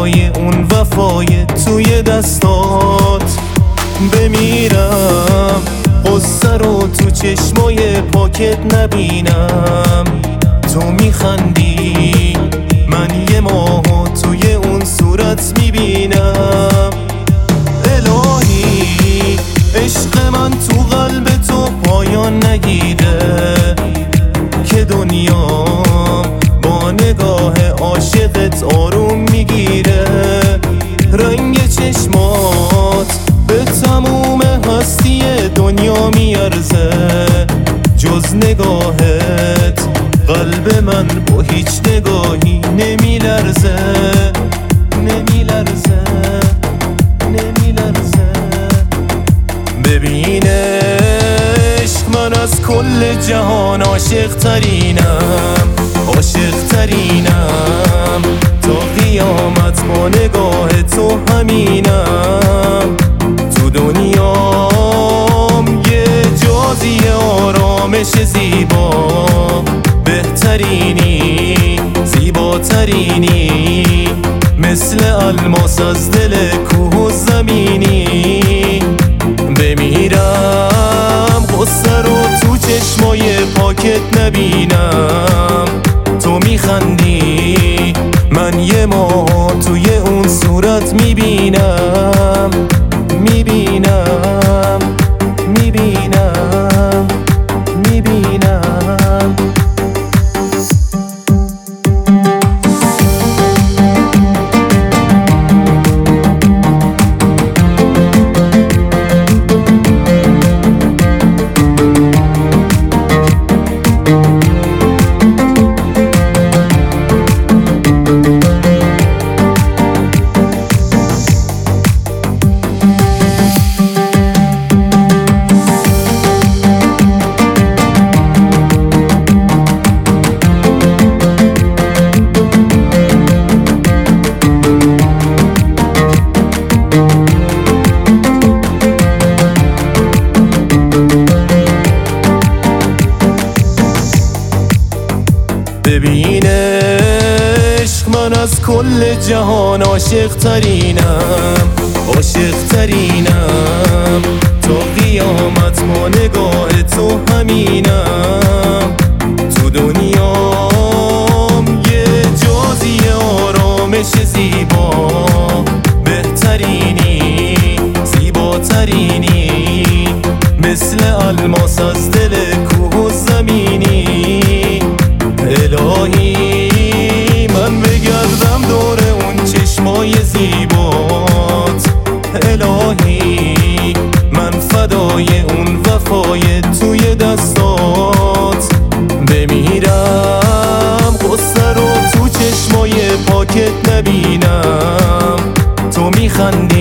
فدای اون وفای توی دستات. بمیرم قصه رو تو چشمای پاکت نبینم. تو میخندی من یه ماهو توی اون صورت میبینم. الهی عشق من تو قلب تو پایان نگیره، که دنیام با نگاه عاشقت آروم میگیره. رنگ چشمات به تموم هستی دنیا میارزه، جز نگاهت قلب من با هیچ نگاهی نمیلرزه. نمیلرزه نمیلرزه. ببین عشق من از کل جهان عاشق ترینم، عاشق ترینم. تا قیامت با نگاه تو همینم. تو دنیام یه جازی آرامش زیبا، بهترینی زیباترینی. مثل الماس از دل کوه و زمینی. بمیرم قصه رو تو چشمای پاکت نبینم. تو میخندی من یه ماه توی اون صورت میبینم. میبینم میبینم میبینم. ببین عشق من از کل جهان عاشق ترینم، عاشق ترینم. تا قیامت ما نگاه تو همینم. تو دنیام یه جازی آرامش زیبا، بهترینی زیباترینی. مثل الماس از دل کوه و زمینی. الهی من بگردم دور اون چشمای زیبات. الهی من فدای اون وفای توی دستات. بمیرم قصه رو تو چشمای پاکت نبینم. تو میخندی